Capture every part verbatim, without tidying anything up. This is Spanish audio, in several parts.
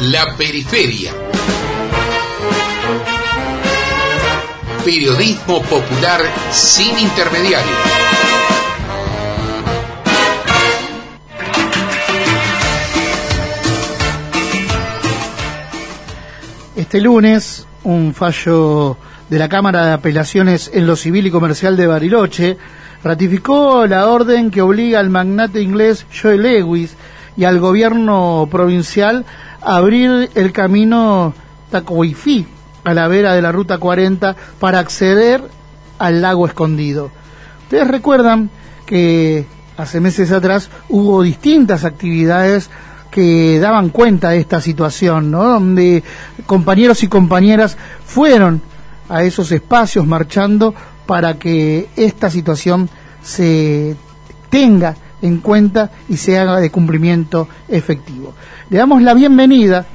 La Periferia. Periodismo popular sin intermediarios. Este lunes, un fallo de la Cámara de Apelaciones en lo Civil y Comercial de Bariloche ratificó la orden que obliga al magnate inglés Joe Lewis y al gobierno provincial a abrir el camino Tacuifí a la vera de la Ruta cuarenta para acceder al lago escondido. Ustedes recuerdan que hace meses atrás hubo distintas actividades que daban cuenta de esta situación, ¿no? Donde compañeros y compañeras fueron a esos espacios marchando para que esta situación se tenga en cuenta y se haga de cumplimiento efectivo. Le damos la bienvenida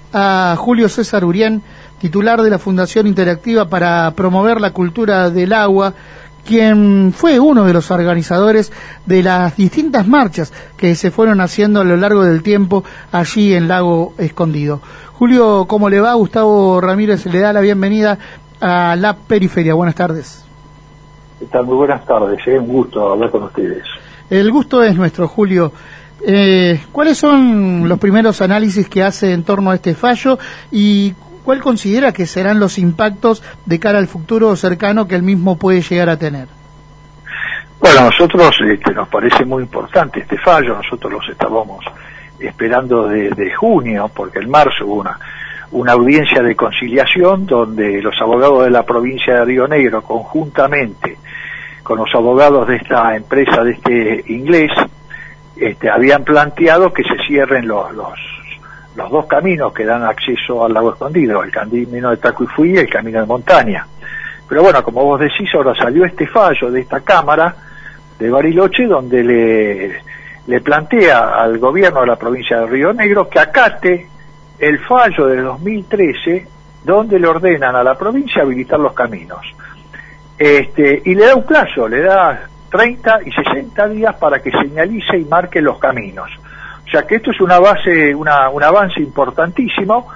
a Julio César Urián, titular de la Fundación Interactiva para Promover la Cultura del Agua, quien fue uno de los organizadores de las distintas marchas que se fueron haciendo a lo largo del tiempo allí en Lago Escondido. Julio, ¿cómo le va? Gustavo Ramírez le da la bienvenida a La Periferia. Buenas tardes. ¿Qué tal? Muy buenas tardes, es eh. un gusto hablar con ustedes. El gusto es nuestro, Julio. Eh, ¿Cuáles son los primeros análisis que hace en torno a este fallo y cuál considera que serán los impactos de cara al futuro cercano que el mismo puede llegar a tener? Bueno, a nosotros este, nos parece muy importante este fallo. Nosotros los estábamos esperando desde junio, porque en marzo hubo una, una audiencia de conciliación donde los abogados de la provincia de Río Negro, conjuntamente con los abogados de esta empresa, de este inglés, este, habían planteado que se cierren los, los los dos caminos que dan acceso al lago escondido, el camino de Tacuifí y el camino de montaña. Pero bueno, como vos decís, ahora salió este fallo de esta Cámara de Bariloche donde le, le plantea al gobierno de la provincia de Río Negro que acate el fallo de dos mil trece donde le ordenan a la provincia habilitar los caminos. Este, y le da un plazo, le da treinta y sesenta días para que señalice y marque los caminos. O sea que esto es una base, una, un avance importantísimo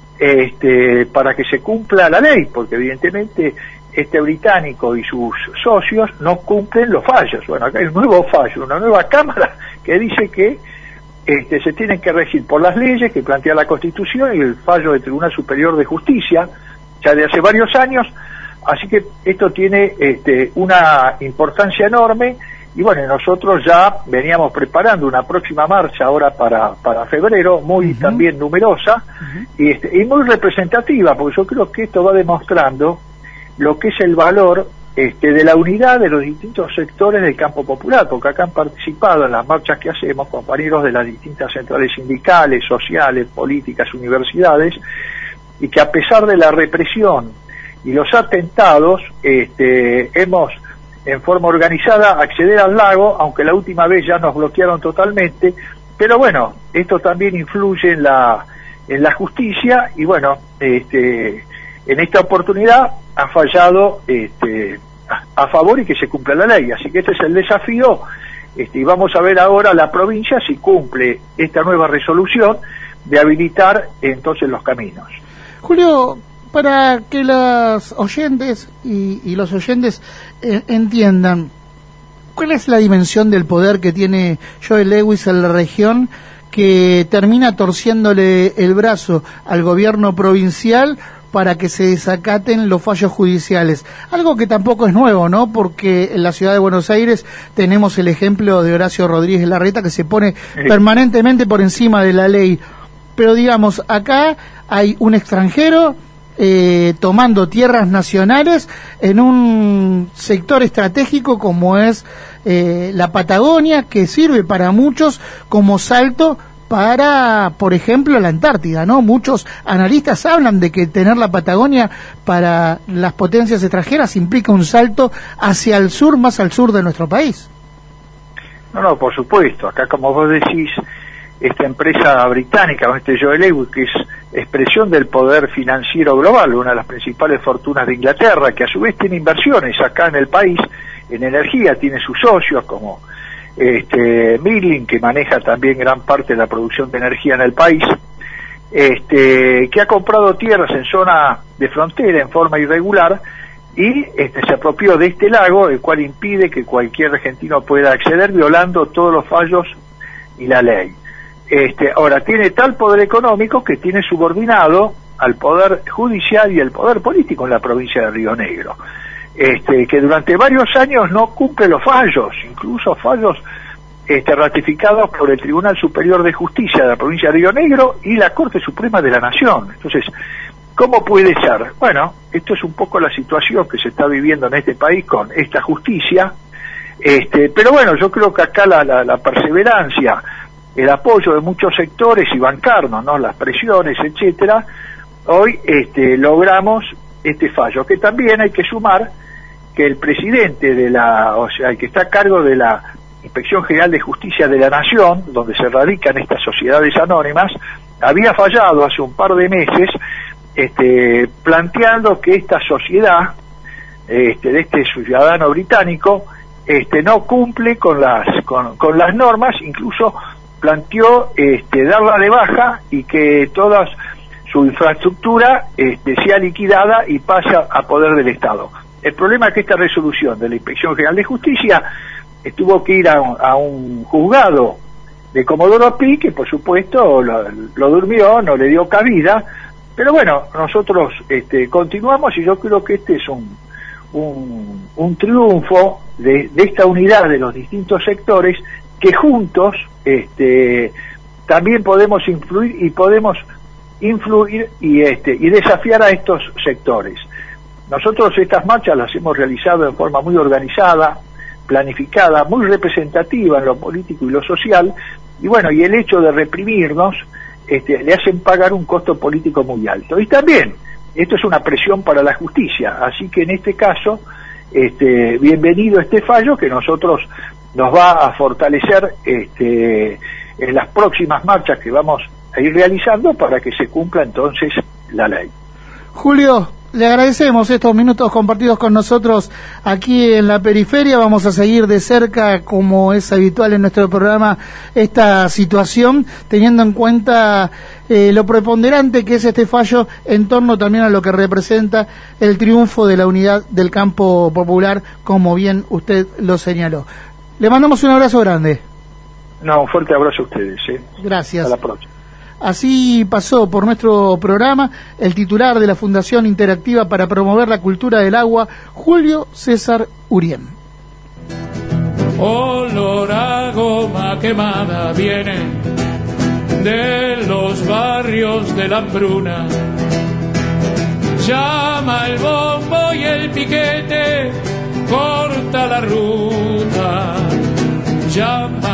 este, para que se cumpla la ley, porque evidentemente este británico y sus socios no cumplen los fallos. Bueno, acá hay un nuevo fallo, una nueva Cámara que dice que este, se tienen que regir por las leyes que plantea la Constitución y el fallo del Tribunal Superior de Justicia, ya de hace varios años. Así que esto tiene este, una importancia enorme. Y bueno, nosotros ya veníamos preparando una próxima marcha ahora para, para febrero, muy uh-huh. también numerosa, uh-huh. y, este, y muy representativa, porque yo creo que esto va demostrando lo que es el valor este, de la unidad de los distintos sectores del campo popular, porque acá han participado en las marchas que hacemos compañeros de las distintas centrales sindicales, sociales, políticas, universidades, y que a pesar de la represión y los atentados, este, hemos en forma organizada acceder al lago, aunque la última vez ya nos bloquearon totalmente, pero bueno, esto también influye en la en la justicia y bueno, este en esta oportunidad ha fallado este a, a favor y que se cumpla la ley, así que este es el desafío, este y vamos a ver ahora la provincia si cumple esta nueva resolución de habilitar entonces los caminos. Julio, para que las oyentes y, y los oyentes eh, entiendan, ¿cuál es la dimensión del poder que tiene Joe Lewis en la región que termina torciéndole el brazo al gobierno provincial para que se desacaten los fallos judiciales? Algo que tampoco es nuevo, ¿no? Porque en la ciudad de Buenos Aires tenemos el ejemplo de Horacio Rodríguez Larreta que se pone sí. permanentemente por encima de la ley. Pero digamos, acá hay un extranjero Eh, tomando tierras nacionales en un sector estratégico como es eh, la Patagonia, que sirve para muchos como salto para, por ejemplo, la Antártida, ¿no? Muchos analistas hablan de que tener la Patagonia para las potencias extranjeras implica un salto hacia el sur, más al sur de nuestro país. No, no, por supuesto. Acá, como vos decís, esta empresa británica, este Joe Lewis, que es expresión del poder financiero global, una de las principales fortunas de Inglaterra, que a su vez tiene inversiones acá en el país, en energía, tiene sus socios como este Midland, que maneja también gran parte de la producción de energía en el país. este, que ha comprado tierras en zona de frontera en forma irregular y este, se apropió de este lago, el cual impide que cualquier argentino pueda acceder, violando todos los fallos y la ley. Este, ahora, tiene tal poder económico que tiene subordinado al poder judicial y al poder político en la provincia de Río Negro, este, que durante varios años no cumple los fallos, incluso fallos este, ratificados por el Tribunal Superior de Justicia de la provincia de Río Negro y la Corte Suprema de la Nación. Entonces, ¿cómo puede ser? Bueno, esto es un poco la situación que se está viviendo en este país con esta justicia, este, pero bueno, yo creo que acá la, la, la perseverancia, el apoyo de muchos sectores y bancarnos, ¿no?, las presiones, etcétera, hoy este, logramos este fallo, que también hay que sumar que el presidente de la, o sea, el que está a cargo de la Inspección General de Justicia de la Nación, donde se radican estas sociedades anónimas, había fallado hace un par de meses, este, planteando que esta sociedad, este, de este ciudadano británico, este, no cumple con las, con, con las normas, incluso planteó este, darla de baja y que toda su infraestructura este, sea liquidada y pase a poder del Estado. El problema es que esta resolución de la Inspección General de Justicia tuvo que ir a un, a un juzgado de Comodoro Pi, que por supuesto lo, lo durmió, no le dio cabida, pero bueno, nosotros este, continuamos y yo creo que este es un, un, un triunfo de, de esta unidad de los distintos sectores, que juntos este, también podemos influir y podemos influir y este y desafiar a estos sectores. Nosotros estas marchas las hemos realizado en forma muy organizada, planificada, muy representativa en lo político y lo social, y bueno, y el hecho de reprimirnos este, le hacen pagar un costo político muy alto. Y también, esto es una presión para la justicia, así que en este caso, este, bienvenido este fallo que nosotros nos va a fortalecer este, en las próximas marchas que vamos a ir realizando para que se cumpla entonces la ley. Julio, le agradecemos estos minutos compartidos con nosotros aquí en la periferia. Vamos a seguir de cerca, como es habitual en nuestro programa, esta situación, teniendo en cuenta eh, lo preponderante que es este fallo en torno también a lo que representa el triunfo de la unidad del campo popular, como bien usted lo señaló. Le mandamos un abrazo grande. No, un fuerte abrazo a ustedes. ¿eh? Gracias. Hasta la próxima. Así pasó por nuestro programa el titular de la Fundación Interactiva para Promover la Cultura del Agua, Julio César Urien. Olor a goma quemada viene de los barrios de la hambruna. Llama el bombo y el piquete, corta la ruta. Llama